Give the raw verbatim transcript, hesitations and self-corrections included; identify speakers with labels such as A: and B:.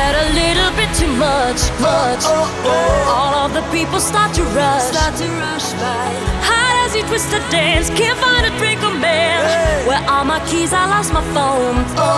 A: had a little bit too much, much.
B: Oh, oh, oh.
A: All of the people start to rush,
B: Start to rush by.
A: how does he twist the dance? Can't find a drink or man.
B: Hey.
A: Where are my keys? I lost my phone.
B: Oh,